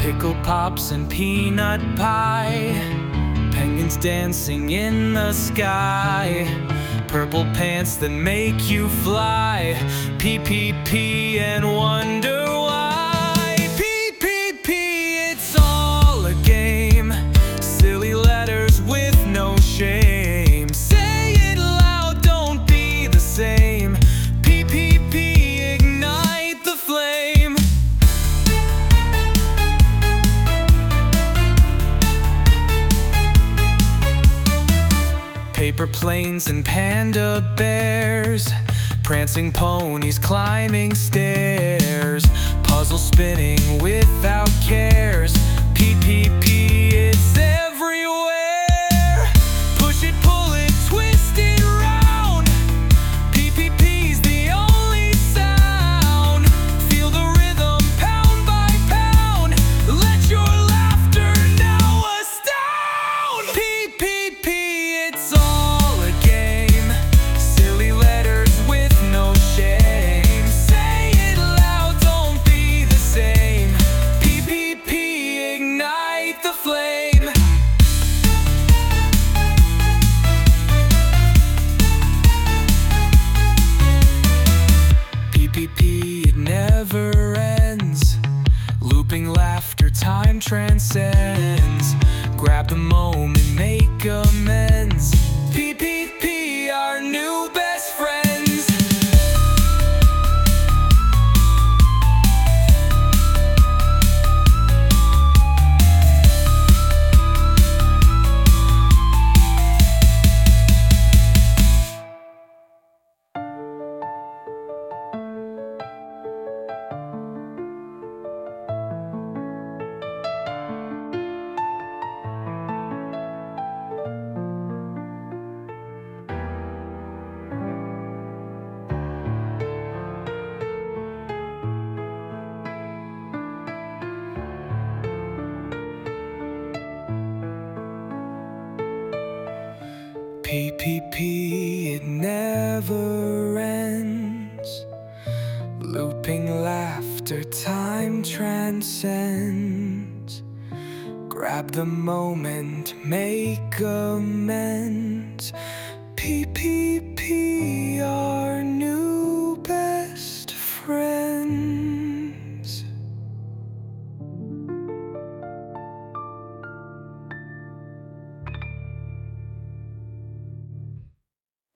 pickle pops and peanut pie, penguins dancing in the sky, purple pants that make you fly, PPP and wonder why. PPP, it's all a game, silly letters with no shame. Say it loud, don't be the same. PPP, ignite the flame. Paper planes and panda bears, prancing ponies climbing stairs, puzzle spinning without cares. PPP, it's everywhere. Push it, pull it, twist it round. PPP's the only sound. Feel the rhythm pound by pound. Let your laughter now astound. PPP, it's all a game, silly letters with no shame. Say it loud, don't be the same. PPP, ignite the flame. PPP, it never ends. Looping laughter, time transcends. Grab the moment, make amends. PPP, our new best friends. PPP, it never ends. Looping laughter, time transcends. Grab the moment, make amends. PPP.